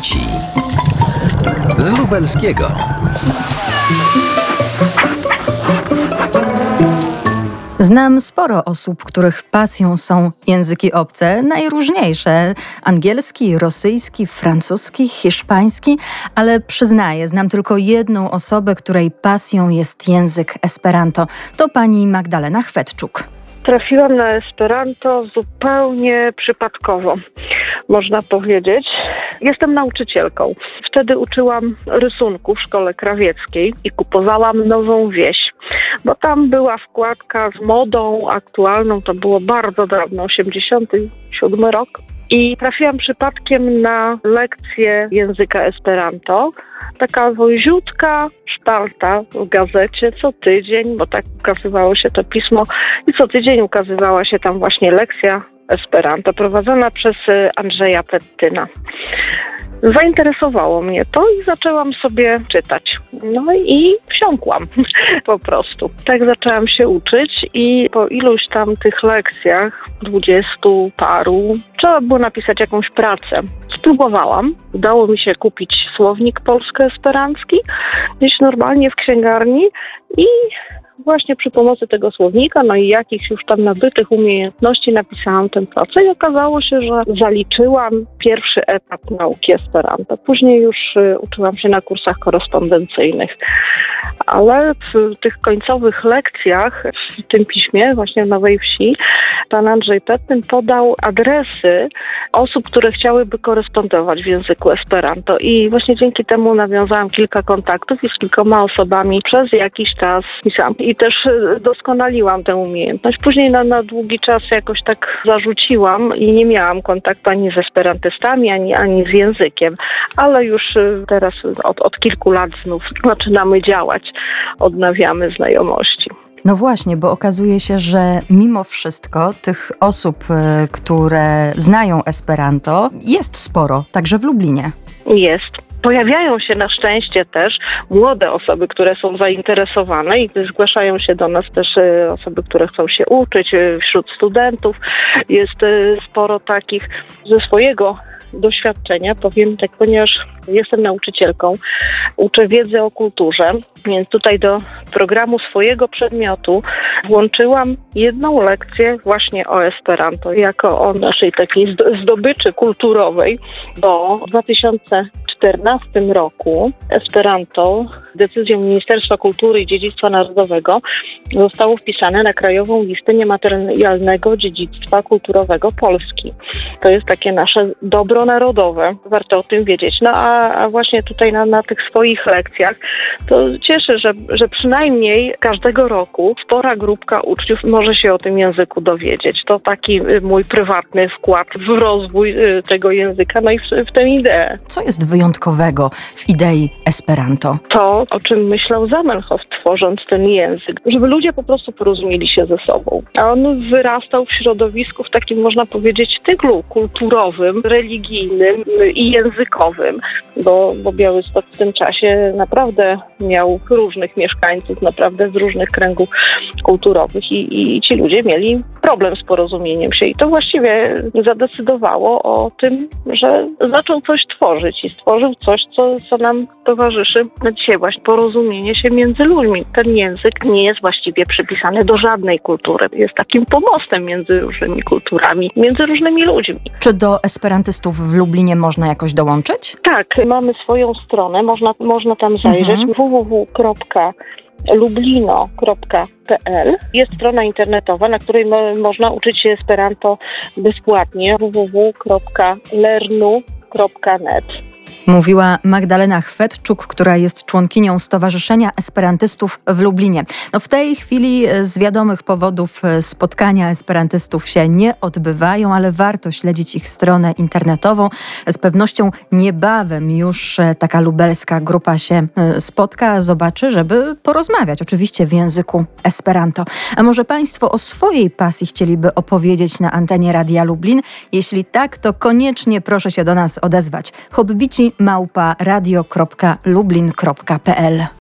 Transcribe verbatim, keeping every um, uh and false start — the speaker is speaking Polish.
Dzieci z lubelskiego. Znam sporo osób, których pasją są języki obce, najróżniejsze. Angielski, rosyjski, francuski, hiszpański, ale przyznaję, znam tylko jedną osobę, której pasją jest język Esperanto. To pani Magdalena Chwetczuk. Trafiłam na Esperanto zupełnie przypadkowo, można powiedzieć. Jestem nauczycielką. Wtedy uczyłam rysunku w szkole krawieckiej i kupowałam Nową Wieś, bo tam była wkładka z modą aktualną, to było bardzo dawno, osiemdziesiąty siódmy rok. I trafiłam przypadkiem na lekcję języka Esperanto. Taka wąziutka szparta w gazecie co tydzień, bo tak ukazywało się to pismo i co tydzień ukazywała się tam właśnie lekcja Esperanto prowadzona przez Andrzeja Pettyna. Zainteresowało mnie to i zaczęłam sobie czytać. No i wsiąkłam po prostu. Tak zaczęłam się uczyć i po iluś tam tych lekcjach, dwudziestu paru, trzeba było napisać jakąś pracę. Spróbowałam. Udało mi się kupić słownik polsko-esperancki, gdzieś normalnie w księgarni i właśnie przy pomocy tego słownika, no i jakichś już tam nabytych umiejętności napisałam tę pracę i okazało się, że zaliczyłam pierwszy etap nauki Esperanto. Później już y, uczyłam się na kursach korespondencyjnych. Ale w tych końcowych lekcjach w tym piśmie, właśnie w Nowej Wsi, pan Andrzej Pettyn podał adresy osób, które chciałyby korespondować w języku Esperanto. I właśnie dzięki temu nawiązałam kilka kontaktów i z kilkoma osobami przez jakiś czas pisałam. I też doskonaliłam tę umiejętność. Później na, na długi czas jakoś tak zarzuciłam i nie miałam kontaktu ani z esperantystami, ani, ani z językiem. Ale już teraz od, od kilku lat znów zaczynamy działać. Odnawiamy znajomości. No właśnie, bo okazuje się, że mimo wszystko tych osób, które znają Esperanto, jest sporo, także w Lublinie. Jest. Pojawiają się na szczęście też młode osoby, które są zainteresowane i zgłaszają się do nas też osoby, które chcą się uczyć. Wśród studentów jest sporo takich. Ze swojego doświadczenia powiem tak, ponieważ jestem nauczycielką, uczę wiedzy o kulturze, więc tutaj do programu swojego przedmiotu włączyłam jedną lekcję właśnie o Esperanto, jako o naszej takiej zdobyczy kulturowej, bo w dwa tysiące czternastym roku Esperanto decyzją Ministerstwa Kultury i Dziedzictwa Narodowego zostało wpisane na krajową listę niematerialnego dziedzictwa kulturowego Polski. To jest takie nasze dobro narodowe, warto o tym wiedzieć. No a, a właśnie tutaj na, na tych swoich lekcjach to cieszę, że, że przynajmniej każdego roku spora grupka uczniów może się o tym języku dowiedzieć. To taki mój prywatny wkład w rozwój tego języka, no i w, w tę ideę. Co jest wyjątkowego w idei Esperanto? To, o czym myślał Zamenhof, tworząc ten język, żeby ludzie po prostu porozumieli się ze sobą. A on wyrastał w środowisku, w takim, można powiedzieć, tyglu kulturowym, religijnym i językowym, bo, bo Białystok w tym czasie naprawdę miał różnych mieszkańców, naprawdę z różnych kręgów kulturowych i, i ci ludzie mieli problem z porozumieniem się i to właściwie zadecydowało o tym, że zaczął coś tworzyć i stworzył coś, co, co nam towarzyszy dzisiaj, właśnie porozumienie się między ludźmi. Ten język nie jest właściwie przypisany do żadnej kultury. Jest takim pomostem między różnymi kulturami, między różnymi ludźmi. Czy do esperantystów w Lublinie można jakoś dołączyć? Tak, mamy swoją stronę, można, można tam zajrzeć mhm. w w w kropka lublino kropka p l. Jest strona internetowa, na której mo- można uczyć się Esperanto bezpłatnie w w w kropka lernu kropka net. Mówiła Magdalena Chwetczuk, która jest członkinią Stowarzyszenia Esperantystów w Lublinie. No w tej chwili z wiadomych powodów spotkania esperantystów się nie odbywają, ale warto śledzić ich stronę internetową. Z pewnością niebawem już taka lubelska grupa się spotka, zobaczy, żeby porozmawiać, oczywiście w języku Esperanto. A może Państwo o swojej pasji chcieliby opowiedzieć na antenie Radia Lublin? Jeśli tak, to koniecznie proszę się do nas odezwać. Hobbici małpa radio kropka lublin kropka p l